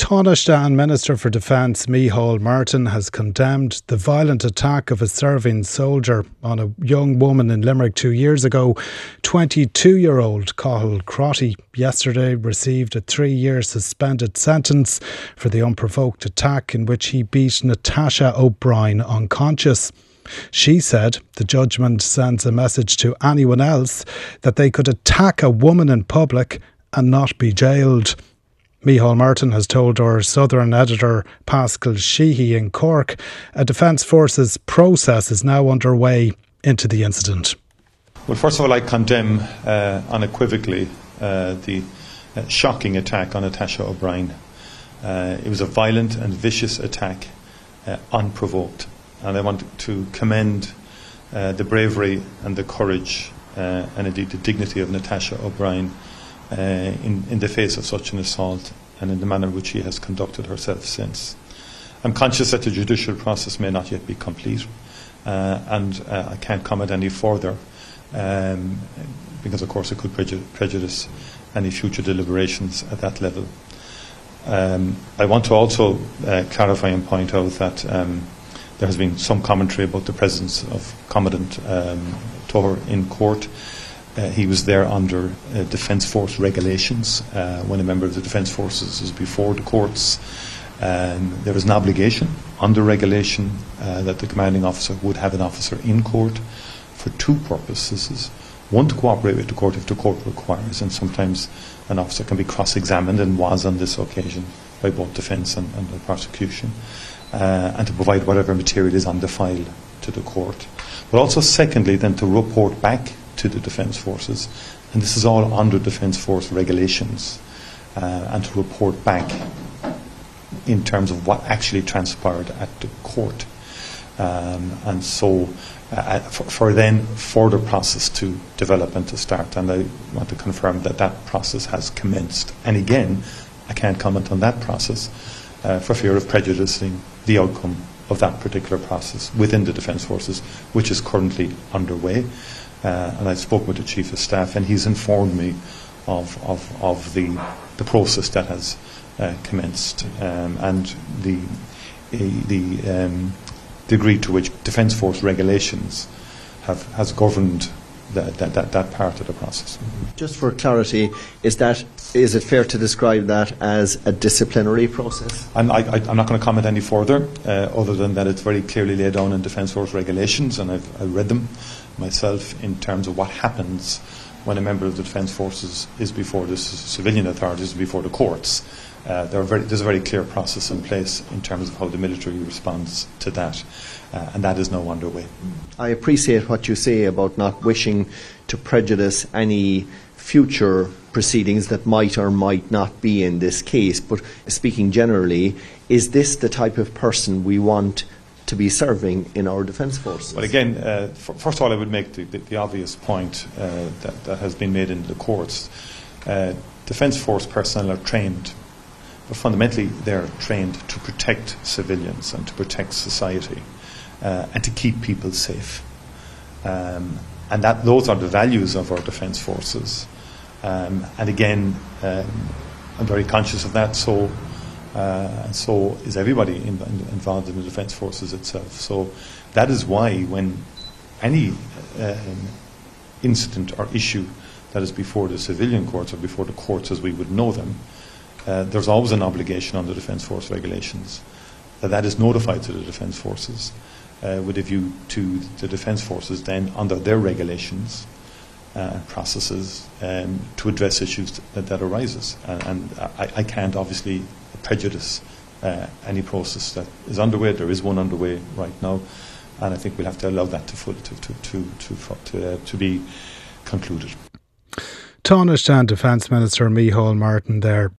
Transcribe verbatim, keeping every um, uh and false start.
Taoiseach Minister for Defence Micheál Martin has condemned the violent attack of a serving soldier on a young woman in Limerick two years ago. twenty-two-year-old Cathal Crotty yesterday received a three-year suspended sentence for the unprovoked attack in which he beat Natasha O'Brien unconscious. She said the judgment sends a message to anyone else that they could attack a woman in public and not be jailed. Micheál Martin has told our Southern editor Paschal Sheehy in Cork a Defence Forces process is now underway into the incident. Well, first of all, I condemn uh, unequivocally uh, the uh, shocking attack on Natasha O'Brien. Uh, it was a violent and vicious attack, uh, unprovoked. And I want to commend uh, the bravery and the courage uh, and indeed the dignity of Natasha O'Brien uh, in, in the face of such an assault and in the manner in which she has conducted herself since. I'm conscious that the judicial process may not yet be complete uh, and uh, I can't comment any further um, because of course it could preju- prejudice any future deliberations at that level. Um, I want to also uh, clarify and point out that um, there has been some commentary about the presence of Commandant um, Toher in court. Uh, he was there under uh, Defence Force regulations. Uh, when a member of the Defence Forces is before the courts, um, there is an obligation under regulation uh, that the commanding officer would have an officer in court for two purposes. One, to cooperate with the court if the court requires, and sometimes an officer can be cross-examined, and was on this occasion by both defence and, and the prosecution. Uh, and to provide whatever material is on the file to the court. But also, secondly, then to report back to the Defence Forces, and this is all under Defence Force regulations, uh, and to report back in terms of what actually transpired at the court. Um, and so, uh, for, for then further process to develop and to start, and I want to confirm that that process has commenced. And again, I can't comment on that process Uh, for fear of prejudicing the outcome of that particular process within the Defence Forces, which is currently underway. Uh, and I spoke with the Chief of Staff, and he's informed me of, of, of the, the process that has uh, commenced um, and the, uh, the um, degree to which Defence Force regulations have has governed That, that, that, that part of the process. Just for clarity, is that is it fair to describe that as a disciplinary process? I'm, I, I, I'm not going to comment any further, uh, other than that it's very clearly laid down in Defence Force regulations, and I've, I've read them myself in terms of what happens when a member of the Defence Forces is before the civilian authorities, before the courts. Uh, there are very, there's a very clear process in place in terms of how the military responds to that, uh, and that is now underway. I appreciate what you say about not wishing to prejudice any future proceedings that might or might not be in this case, but speaking generally, is this the type of person we want to be serving in our Defence Forces? Well, again, uh, f- first of all, I would make the, the, the obvious point uh, that, that has been made in the courts. Uh, Defence Force personnel are trained, but fundamentally they're trained to protect civilians and to protect society uh, and to keep people safe. Um, and that those are the values of our Defence Forces. Um, and again, um, I'm very conscious of that, so uh, and so is everybody in, in, involved in the Defence Forces itself. So that is why when any uh, incident or issue that is before the civilian courts or before the courts as we would know them, Uh, there's always an obligation under Defence Force regulations that that is notified to the Defence Forces uh, with a view to the Defence Forces then under their regulations and uh, processes um, to address issues that, that arises. And, and I, I can't obviously prejudice uh, any process that is underway. There is one underway right now, and I think we'll have to allow that to, to, to, to, to, to, uh, to be concluded. Taoiseach Defence Minister Micheál Martin there.